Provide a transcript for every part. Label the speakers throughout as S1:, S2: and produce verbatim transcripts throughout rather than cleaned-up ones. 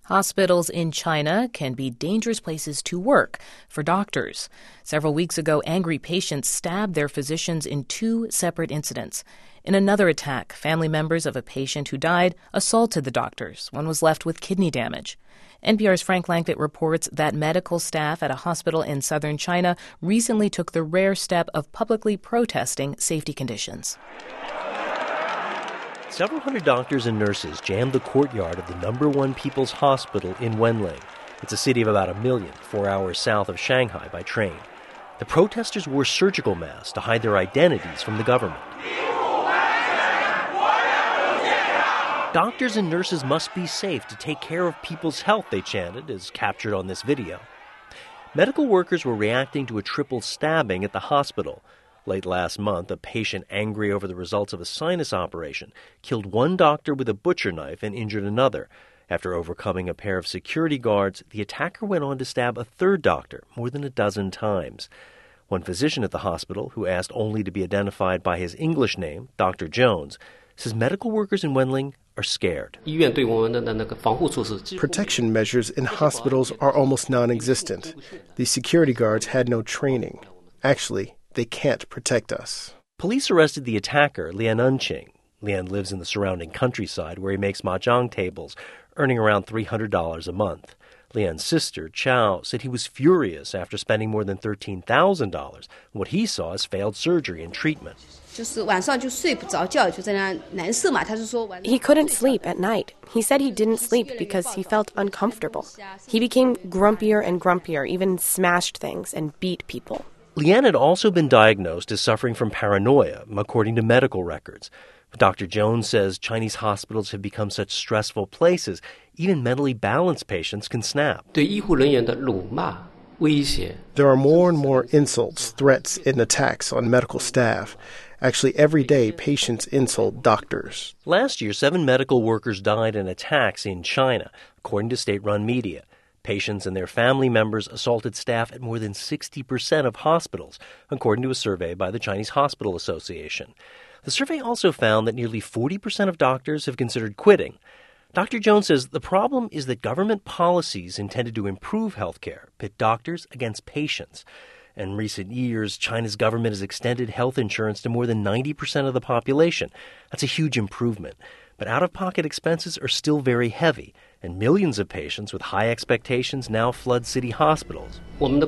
S1: Hospitals in China can be dangerous places to work for doctors. Several weeks ago, angry patients stabbed their physicians in two separate incidents. In another attack, family members of a patient who died assaulted the doctors. One was left with kidney damage. N P R's Frank Langfitt reports that medical staff at a hospital in southern China recently took the rare step of publicly protesting safety conditions.
S2: Several hundred doctors and nurses jammed the courtyard of the number one People's Hospital in Wenling. It's a city of about a million, four hours south of Shanghai by train. The protesters wore surgical masks to hide their identities from the government. Doctors and nurses must be safe to take care of people's health, they chanted, as captured on this video. Medical workers were reacting to a triple stabbing at the hospital. Late last month, a patient angry over the results of a sinus operation killed one doctor with a butcher knife and injured another. After overcoming a pair of security guards, the attacker went on to stab a third doctor more than a dozen times. One physician at the hospital, who asked only to be identified by his English name, Doctor Jones, says medical workers in Wenling are scared.
S3: Protection measures in hospitals are almost non-existent. The security guards had no training. Actually, they can't protect us.
S2: Police arrested the attacker, Lian Enqing. Lian lives in the surrounding countryside where he makes mahjong tables, earning around three hundred dollars a month. Lian's sister, Chao, said he was furious after spending more than thirteen thousand dollars on what he saw as failed surgery and treatment.
S4: He couldn't sleep at night. He said he didn't sleep because he felt uncomfortable. He became grumpier and grumpier, even smashed things and beat people.
S2: Lian had also been diagnosed as suffering from paranoia, according to medical records. Doctor Jones says Chinese hospitals have become such stressful places, even mentally balanced patients can snap.
S3: There are more and more insults, threats, and attacks on medical staff. Actually, every day, patients insult doctors.
S2: Last year, seven medical workers died in attacks in China, according to state-run media. Patients and their family members assaulted staff at more than sixty percent of hospitals, according to a survey by the Chinese Hospital Association. The survey also found that nearly forty percent of doctors have considered quitting. Doctor Jones says the problem is that government policies intended to improve healthcare pit doctors against patients. In recent years, China's government has extended health insurance to more than ninety percent of the population. That's a huge improvement. But out-of-pocket expenses are still very heavy, and millions of patients with high expectations now flood city hospitals.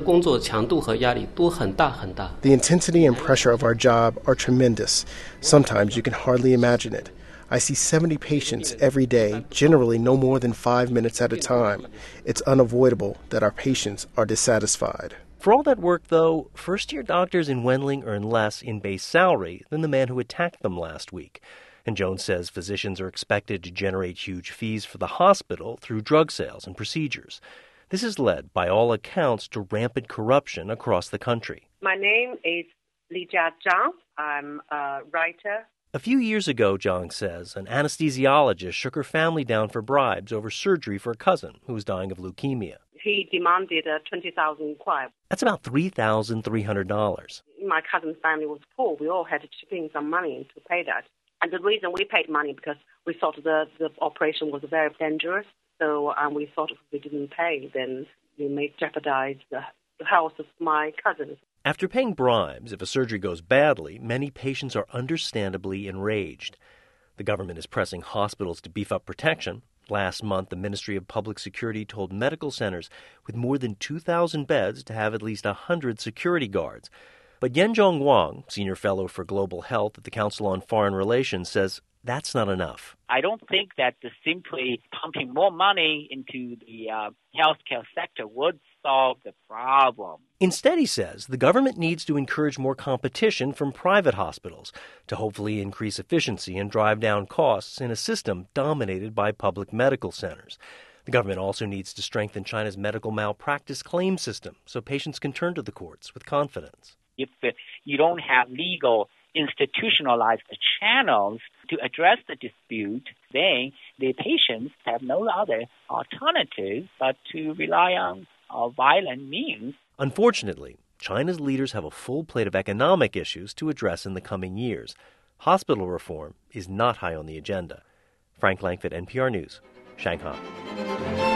S3: The intensity and pressure of our job are tremendous. Sometimes you can hardly imagine it. I see seventy patients every day, generally no more than five minutes at a time. It's unavoidable that our patients are dissatisfied.
S2: For all that work, though, first-year doctors in Wenling earn less in base salary than the man who attacked them last week. And Jones says physicians are expected to generate huge fees for the hospital through drug sales and procedures. This has led, by all accounts, to rampant corruption across the country.
S5: My name is Li Jia Zhang. I'm a writer.
S2: A few years ago, Zhang says, an anesthesiologist shook her family down for bribes over surgery for a cousin who was dying of leukemia.
S5: He demanded uh, twenty thousand kuai.
S2: That's about three thousand three hundred dollars.
S5: My cousin's family was poor. We all had to chip in some money to pay that. And the reason we paid money because we thought the, the operation was very dangerous. So um, we thought if we didn't pay, then we may jeopardize the, the health of my cousins.
S2: After paying bribes, if a surgery goes badly, many patients are understandably enraged. The government is pressing hospitals to beef up protection. Last month, the Ministry of Public Security told medical centers with more than two thousand beds to have at least one hundred security guards. But Yanzhong Wang, senior fellow for global health at the Council on Foreign Relations, says that's not enough.
S6: I don't think that simply pumping more money into the uh, healthcare sector would solve the problem.
S2: Instead, he says, the government needs to encourage more competition from private hospitals to hopefully increase efficiency and drive down costs in a system dominated by public medical centers. The government also needs to strengthen China's medical malpractice claim system so patients can turn to the courts with confidence.
S6: If you don't have legal institutionalized channels to address the dispute, then the patients have no other alternative but to rely on uh, violent means.
S2: Unfortunately, China's leaders have a full plate of economic issues to address in the coming years. Hospital reform is not high on the agenda. Frank Langfitt, N P R News, Shanghai.